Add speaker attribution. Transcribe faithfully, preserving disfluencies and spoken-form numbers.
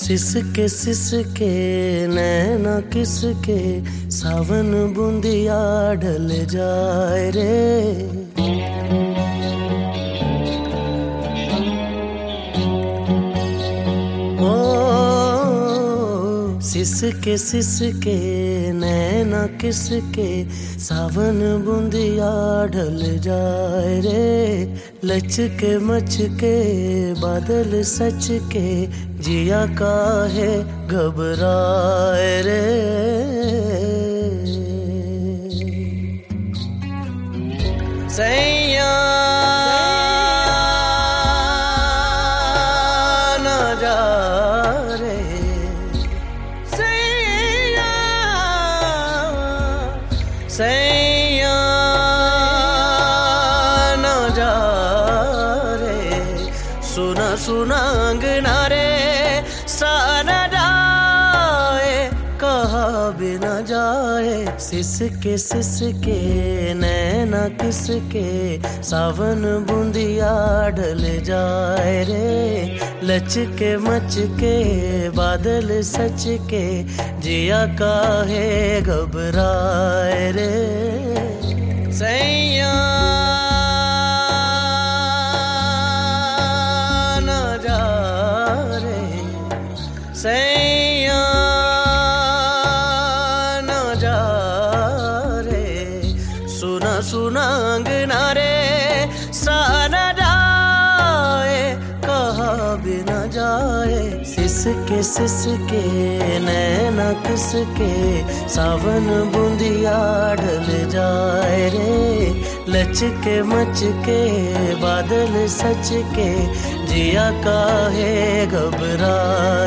Speaker 1: सिसके सिसके नैना किसके सावन बूंदिया ढल जाए रे। ओ सिसके सिसके नैना किसके सावन बूंदिया ढल जाए रे। लचके मचके बादल सच के जिया काहे घबराए रे। सैया ना जा रे, सैया सैया ना जा रे। सुना सुना अंगना रे साना जाए कहा बिना जाए। सिसके सिसके नैना किसके सावन बूंदिया ढल जाए रे। लचके मचके बादल सच के जिया काहे घबराए रे। सैया ना जा रे, सैया ना जा रे। सुना सुना अंगना रे साना जाए कहा बिना जाए। सिसके सिसके नैना किसके सावन बूंदिया ढल जाए रे। लचके मचके बादल सच के जिया काहे घबराए।